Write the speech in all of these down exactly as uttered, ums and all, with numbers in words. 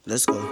Let's go.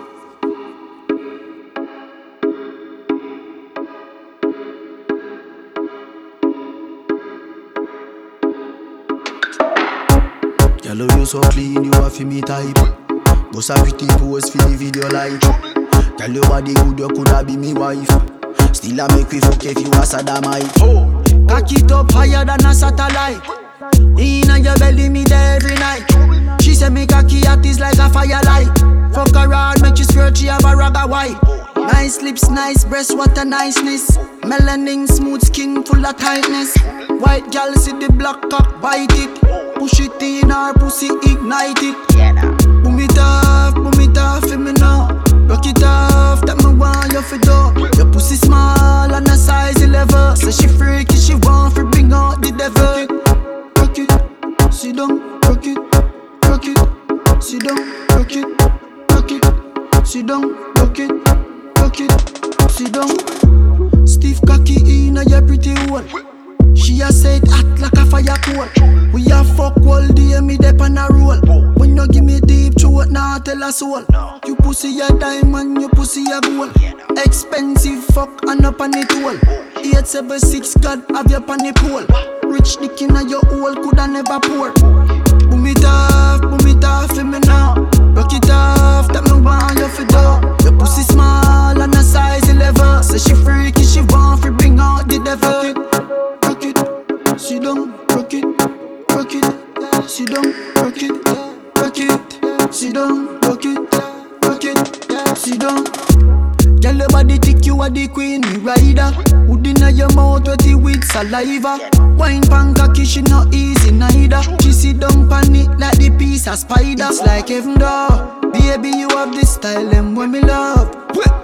Girl, you so clean, you have me type. Boss a pretty pose for the video like. Girl, your body good, you coulda be me wife. Still a make we fuck if you a sodomite. Cock it up higher than a satellite. Inna your belly, me there every night. She say me cocky hot is like a firelight. Fuck around, make you squirt, she have a ragga white. Nice lips, nice breasts, what a niceness. Melanin, smooth skin, full of tightness. White gal see the black cock, bite it. Push it in her pussy, ignite it. Boom it off, boom it off, for me now. Rock it off, that me want you for do. Your pussy small and a size eleven. So she freaky, she want to bring out the devil. Rock it, rock it, sit down, rock it, rock it, sit down, rock it, rock it, sit down, rock it, rock it, sit down. Stiff cocky in a your pretty hole. She a said hot like a fire coal. We a fuck all day, me dep on a roll. When you give me deep throat, nah tell a soul. You pussy a diamond, you pussy a gold. Expensive fuck and up on it all. eight seven six God have your pan the pole. Rich dick inna your hole, coulda never pour. Boom it off, boom it off for me now. Rock it off, that me want you for do. Your pussy small and a size eleven. So she freaky, she want to bring out the devil. Rock it, sit down, rock it, rock it, sit down, rock it, rock it, sit down, rock it, rock it, sit down. Girl, your body thick, you are the queen, me rider. Wood inna your mouth, wetty with saliva. Wine pan cocky, she not easy neither. She sit down pan it like the piece of spider. It's like heaven door, baby you have this style, them when me love.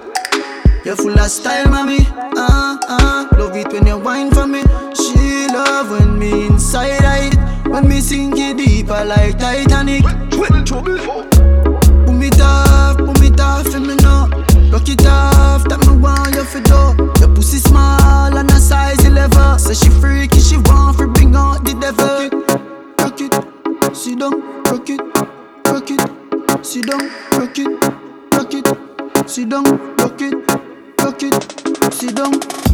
You're full of style, mommy. Uh, uh, love it when you whine for me. She love when me inside it. When me sink it deeper like Titanic. Boom it off, boom it off for me now. Rock it off, that me want you for do. Your pussy small and a size eleven. So she freaky, she want to bring out the devil. Rock it, rock it, sit down, rock it, rock it, sit down, rock it, rock it, sit down, rock it. Rock it, sit down.